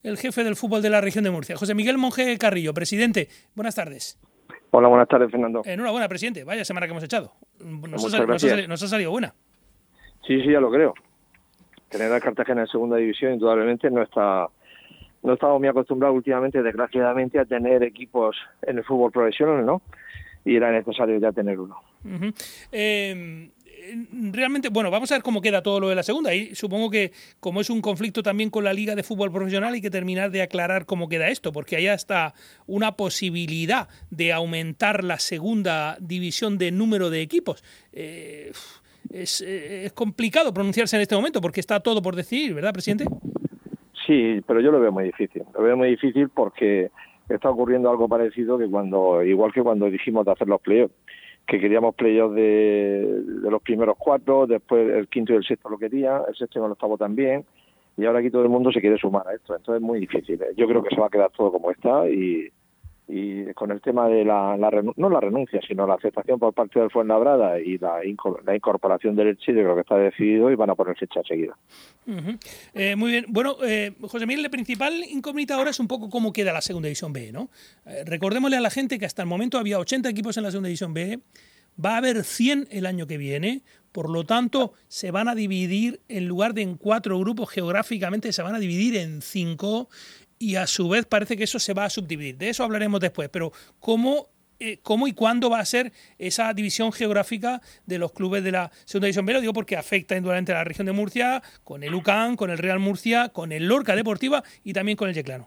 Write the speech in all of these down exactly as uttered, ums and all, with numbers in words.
El jefe del fútbol de la región de Murcia, José Miguel Monge Carrillo. Presidente, buenas tardes. Hola, buenas tardes, Fernando. Enhorabuena, presidente. Vaya semana que hemos echado. Nos, Muchas ha, nos, gracias. ha, nos ha salido buena. Sí, sí, ya lo creo. Tener a Cartagena en segunda división, indudablemente, no está, no estamos muy acostumbrados últimamente, desgraciadamente, a tener equipos en el fútbol profesional, ¿no? Y era necesario ya tener uno. Uh-huh. Eh, realmente, bueno, vamos a ver cómo queda todo lo de la segunda. Y supongo que, como es un conflicto también con la Liga de Fútbol Profesional, hay que terminar de aclarar cómo queda esto, porque hay hasta una posibilidad de aumentar la segunda división de número de equipos. Eh, es, es complicado pronunciarse en este momento, porque está todo por decidir, ¿verdad, presidente? Sí, pero yo lo veo muy difícil. Lo veo muy difícil porque está ocurriendo algo parecido que cuando, igual que cuando dijimos de hacer los playoffs, que queríamos playoffs de, de los primeros cuatro, después el quinto y el sexto lo quería, el séptimo y el octavo también, y ahora aquí todo el mundo se quiere sumar a esto. Entonces es muy difícil. Yo creo que se va a quedar todo como está y, y con el tema de la, la no la renuncia, sino la aceptación por parte del Fuenlabrada y la, la incorporación del Elche, yo creo que está decidido y van a poner fecha seguida. Uh-huh. Eh, muy bien. Bueno, eh, José Miguel, la principal incógnita ahora es un poco cómo queda la segunda división B, ¿no? Eh, recordémosle a la gente que hasta el momento había ochenta equipos en la segunda división B, va a haber cien el año que viene, por lo tanto se van a dividir, en lugar de en cuatro grupos geográficamente, se van a dividir en cinco y a su vez parece que eso se va a subdividir. De eso hablaremos después, pero ¿cómo... Eh, ¿Cómo y cuándo va a ser esa división geográfica de los clubes de la segunda división B? Lo digo porque afecta indudablemente a la región de Murcia, con el U C A M, con el Real Murcia, con el Lorca Deportiva y también con el Yeclano.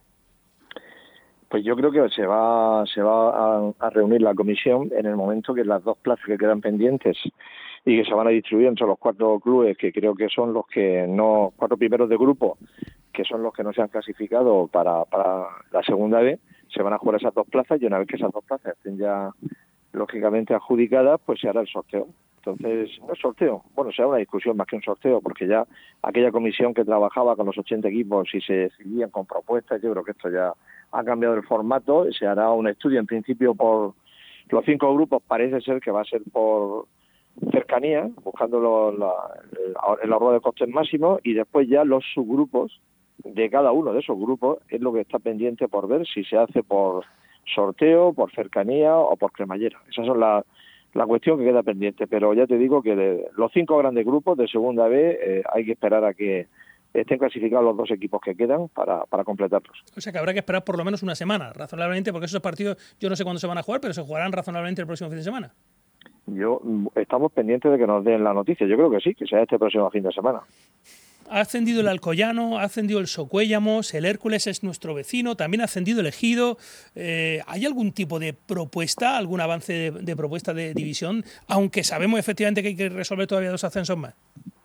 Pues yo creo que se va, se va a, a reunir la comisión en el momento que las dos plazas que quedan pendientes y que se van a distribuir entre los cuatro clubes, que creo que son los que no, cuatro primeros de grupo, que son los que no se han clasificado para, para la segunda B, se van a jugar esas dos plazas y una vez que esas dos plazas estén ya lógicamente adjudicadas, pues se hará el sorteo. Entonces, no es sorteo, bueno, será una discusión más que un sorteo, porque ya aquella comisión que trabajaba con los ochenta equipos y se decidían con propuestas, yo creo que esto ya ha cambiado el formato, se hará un estudio en principio por los cinco grupos, parece ser que va a ser por cercanía, buscando los, la, el, el ahorro de costes máximos, y después ya los subgrupos de cada uno de esos grupos es lo que está pendiente por ver si se hace por sorteo, por cercanía o por cremallera. Esas son las la cuestión que queda pendiente, pero ya te digo que de los cinco grandes grupos de segunda B eh, hay que esperar a que estén clasificados los dos equipos que quedan para, para completarlos. O sea que habrá que esperar por lo menos una semana, razonablemente, porque esos partidos yo no sé cuándo se van a jugar, pero se jugarán razonablemente el próximo fin de semana. Yo estamos pendientes de que nos den la noticia, yo creo que sí, que sea este próximo fin de semana. Ha ascendido el Alcoyano, ha ascendido el Socuéllamos, el Hércules es nuestro vecino, también ha ascendido el Ejido. Eh, ¿Hay algún tipo de propuesta, algún avance de, de propuesta de división, aunque sabemos efectivamente que hay que resolver todavía dos ascensos más?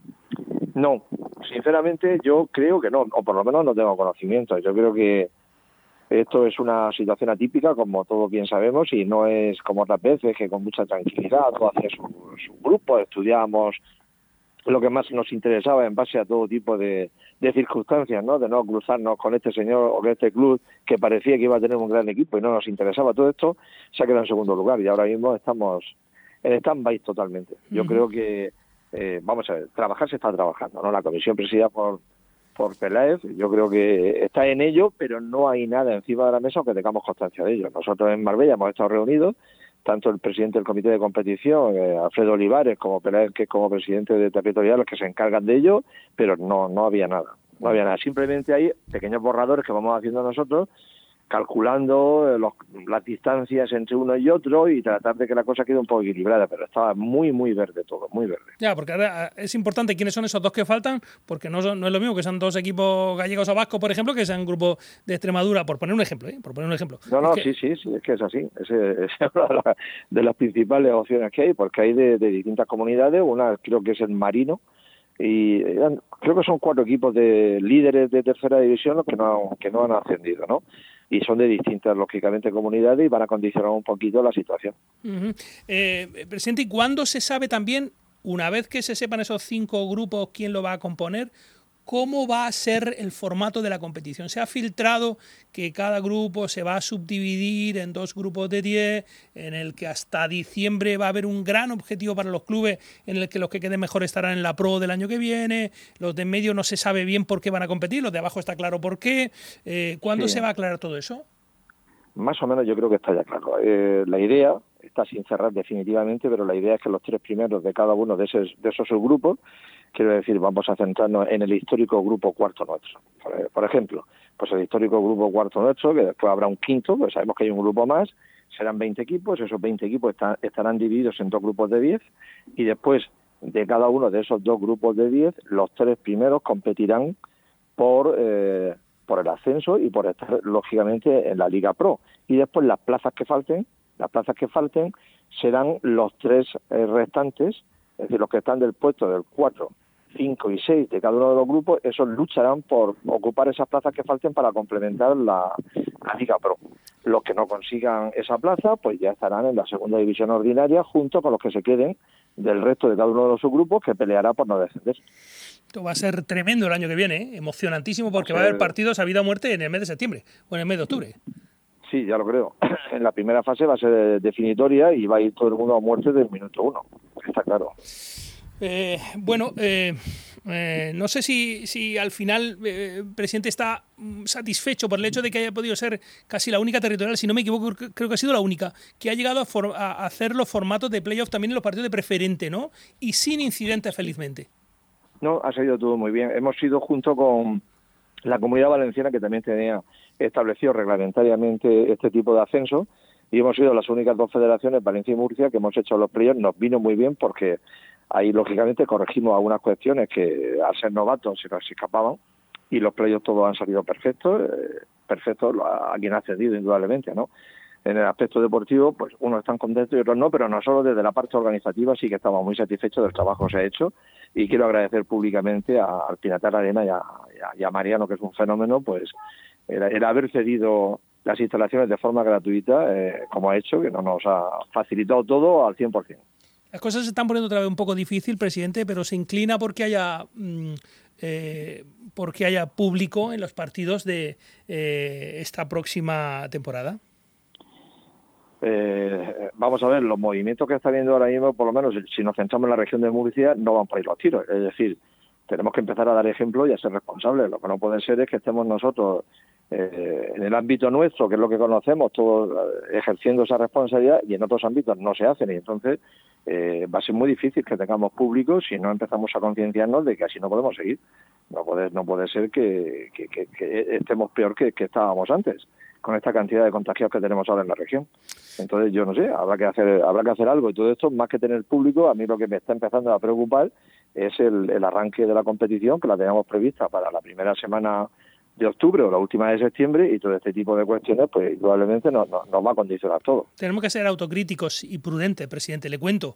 No, sinceramente yo creo que no, o por lo menos no tengo conocimiento. Yo creo que esto es una situación atípica, como todos bien sabemos, y no es como otras veces que con mucha tranquilidad todo hacía su, su grupo, estudiamos lo que más nos interesaba en base a todo tipo de, de circunstancias, ¿no? De no cruzarnos con este señor o con este club que parecía que iba a tener un gran equipo y no nos interesaba. Todo esto se ha quedado en segundo lugar y ahora mismo estamos en stand-by totalmente. Yo uh-huh. creo que, eh, vamos a ver, trabajar se está trabajando, ¿no? La comisión presidida por, por Peláez, yo creo que está en ello, pero no hay nada encima de la mesa aunque tengamos constancia de ello. Nosotros en Marbella hemos estado reunidos, tanto el presidente del comité de competición, eh, Alfredo Olivares, como Peláez, que es como presidente de territorial, los que se encargan de ello, pero no no había nada, no había nada. Simplemente hay pequeños borradores que vamos haciendo nosotros, calculando los, las distancias entre uno y otro y tratar de que la cosa quede un poco equilibrada, pero estaba muy, muy verde todo, muy verde. Ya, porque ahora es importante quiénes son esos dos que faltan, porque no, son, no es lo mismo que sean dos equipos gallegos o vascos, por ejemplo, que sean grupos de Extremadura, por poner un ejemplo, ¿eh? Por poner un ejemplo. No, no, es que... sí, sí, sí, es que es así. Es, es una de, la, de las principales opciones que hay, porque hay de, de distintas comunidades, una creo que es el Marino, y eran, creo que son cuatro equipos de líderes de tercera división los que no, que no han ascendido, ¿no? Y son de distintas, lógicamente, comunidades y van a condicionar un poquito la situación. Uh-huh. Eh, presidente, ¿y cuándo se sabe también, una vez que se sepan esos cinco grupos, quién lo va a componer, ¿cómo va a ser el formato de la competición? ¿Se ha filtrado que cada grupo se va a subdividir en dos grupos de diez, en el que hasta diciembre va a haber un gran objetivo para los clubes, en el que los que queden mejor estarán en la Pro del año que viene, los de en medio no se sabe bien por qué van a competir, los de abajo está claro por qué? Eh, ¿Cuándo sí. se va a aclarar todo eso? Más o menos yo creo que está ya claro. Eh, la idea está sin cerrar definitivamente, pero la idea es que los tres primeros de cada uno de, ese, de esos subgrupos, quiero decir, vamos a centrarnos en el histórico grupo cuarto nuestro. Por, por ejemplo, pues el histórico grupo cuarto nuestro, que después habrá un quinto, pues sabemos que hay un grupo más, serán veinte equipos, esos veinte equipos está, estarán divididos en dos grupos de diez, y después de cada uno de esos dos grupos de diez, los tres primeros competirán por... Eh, por el ascenso y por estar, lógicamente, en la Liga Pro. Y después las plazas que falten, las plazas que falten serán los tres eh, restantes, es decir, los que están del puesto del cuatro, cinco y seis de cada uno de los grupos, esos lucharán por ocupar esas plazas que falten para complementar la, la Liga Pro. Los que no consigan esa plaza, pues ya estarán en la segunda división ordinaria, junto con los que se queden del resto de cada uno de los subgrupos, que peleará por no descender. Esto va a ser tremendo el año que viene, ¿eh? Emocionantísimo, porque va a haber partidos a vida o muerte en el mes de septiembre o en el mes de octubre. Sí, ya lo creo. En la primera fase va a ser definitoria y va a ir todo el mundo a muerte del minuto uno, está claro. Eh, bueno, eh, eh, no sé si, si al final eh, el presidente está satisfecho por el hecho de que haya podido ser casi la única territorial, si no me equivoco, creo que ha sido la única, que ha llegado a, for- a hacer los formatos de playoff también en los partidos de preferente, ¿no? Y sin incidentes, felizmente. No, ha salido todo muy bien. Hemos sido junto con la Comunidad Valenciana, que también tenía establecido reglamentariamente este tipo de ascenso, y hemos sido las únicas dos federaciones, Valencia y Murcia, que hemos hecho los playoffs. Nos vino muy bien porque ahí, lógicamente, corregimos algunas cuestiones que, al ser novatos, se nos escapaban, y los playoffs todos han salido perfectos, eh, perfectos a, a quien ha cedido, indudablemente, ¿no? En el aspecto deportivo, pues unos están contentos y otros no, pero nosotros desde la parte organizativa sí que estamos muy satisfechos del trabajo que se ha hecho, y quiero agradecer públicamente a, al Pinatar Arena y a, y, a, y a Mariano, que es un fenómeno, pues el, el haber cedido las instalaciones de forma gratuita, eh, como ha hecho, que no nos ha facilitado todo al cien por ciento. Las cosas se están poniendo otra vez un poco difícil, presidente, pero se inclina porque haya mmm, eh, porque haya público en los partidos de eh, esta próxima temporada. Eh, vamos a ver, los movimientos que está viendo ahora mismo, por lo menos si nos centramos en la región de Murcia, no van por ahí los tiros. Es decir, tenemos que empezar a dar ejemplo y a ser responsables. Lo que no puede ser es que estemos nosotros eh, en el ámbito nuestro, que es lo que conocemos, todos eh, ejerciendo esa responsabilidad, y en otros ámbitos no se hacen. Y entonces eh, va a ser muy difícil que tengamos público si no empezamos a concienciarnos de que así no podemos seguir. No puede, no puede ser que, que, que, que estemos peor que, que estábamos antes, con esta cantidad de contagiados que tenemos ahora en la región. Entonces, yo no sé, habrá que hacer habrá que hacer algo. Y todo esto, más que tener público, a mí lo que me está empezando a preocupar es el, el arranque de la competición, que la teníamos prevista para la primera semana de octubre o la última de septiembre, y todo este tipo de cuestiones, pues probablemente nos, nos, nos va a condicionar todo. Tenemos que ser autocríticos y prudentes, presidente. Le cuento,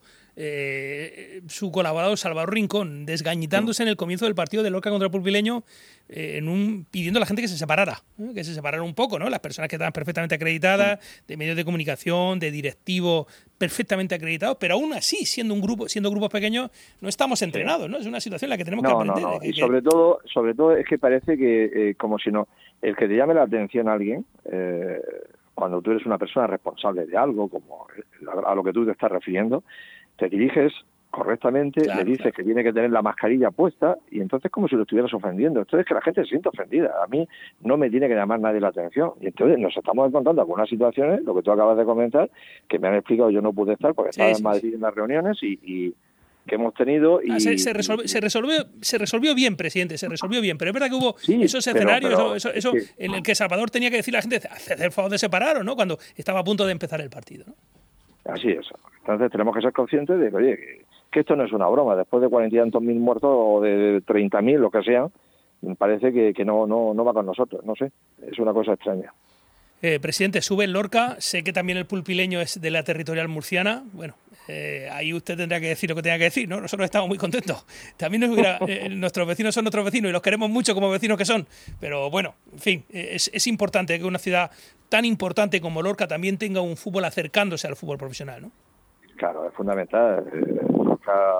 eh, su colaborador Salvador Rincón, desgañitándose en el comienzo del partido de Lorca contra el Pulpileño, eh, en un, pidiendo a la gente que se separara, ¿eh? que se separara un poco, ¿no? Las personas que estaban perfectamente acreditadas, de medios de comunicación, de directivos perfectamente acreditados, pero aún así, siendo un grupo, siendo grupos pequeños, no estamos entrenados, ¿no? Es una situación en la que tenemos no, que aprender. No, no, que, y sobre que... todo, sobre todo es que parece que, eh, como si no, el que te llame la atención a alguien, eh, cuando tú eres una persona responsable de algo, como a lo que tú te estás refiriendo, te diriges correctamente, claro, le dices claro. que tiene que tener la mascarilla puesta, y entonces como si lo estuvieras ofendiendo. Entonces que la gente se siente ofendida. A mí no me tiene que llamar nadie la atención. Y entonces nos estamos encontrando algunas situaciones, lo que tú acabas de comentar, que me han explicado, yo no pude estar porque sí, estaba sí, en Madrid sí. en las reuniones y, y que hemos tenido. Y, ah, se, se, resolvió, y, se, resolvió, se resolvió bien, presidente, se resolvió bien, pero es verdad que hubo sí, esos escenarios pero, pero, eso, eso, eso sí. en el que Salvador tenía que decirle a la gente, hacer el favor de separar, ¿no? Cuando estaba a punto de empezar el partido, ¿no? Así es. Entonces tenemos que ser conscientes de que, oye, que, que esto no es una broma. Después de cuarenta y tantos mil muertos o de treinta mil, lo que sea, parece que, que no, no, no va con nosotros. No sé, es una cosa extraña. Eh, presidente, sube el Lorca, sé que también el Pulpileño es de la territorial murciana. Bueno, eh, ahí usted tendrá que decir lo que tenga que decir, ¿no? Nosotros estamos muy contentos. También nos hubiera, eh, nuestros vecinos son nuestros vecinos y los queremos mucho como vecinos que son. Pero bueno, en fin, es, es importante que una ciudad tan importante como Lorca también tenga un fútbol acercándose al fútbol profesional, ¿no? Claro, es fundamental. Lorca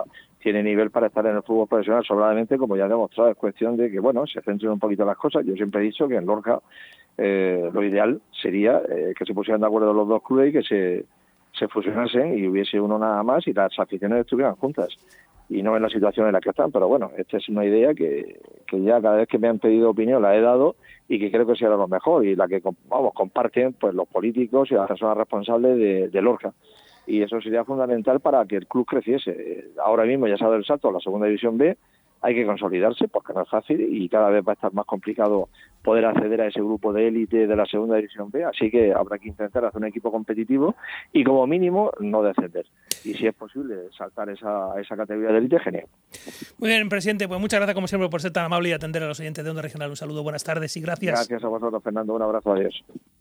tiene nivel para estar en el fútbol profesional sobradamente, como ya he demostrado. Es cuestión de que, bueno, se centren un poquito las cosas. Yo siempre he dicho que en Lorca eh, lo ideal sería eh, que se pusieran de acuerdo los dos clubes y que se, se fusionasen y hubiese uno nada más y las aficiones estuvieran juntas. Y no en la situación en la que están, pero bueno, esta es una idea que, que ya cada vez que me han pedido opinión la he dado y que creo que será lo mejor y la que, vamos, comparten pues los políticos y las personas responsables de, de Lorca. Y eso sería fundamental para que el club creciese. Ahora mismo ya se ha dado el salto a la segunda división B, hay que consolidarse porque no es fácil y cada vez va a estar más complicado poder acceder a ese grupo de élite de la segunda división B, así que habrá que intentar hacer un equipo competitivo y como mínimo no descender. Y si es posible saltar esa, esa categoría de élite, genial. Muy bien, presidente, pues muchas gracias como siempre por ser tan amable y atender a los oyentes de Onda Regional. Un saludo, buenas tardes y gracias. Gracias a vosotros, Fernando, un abrazo, adiós.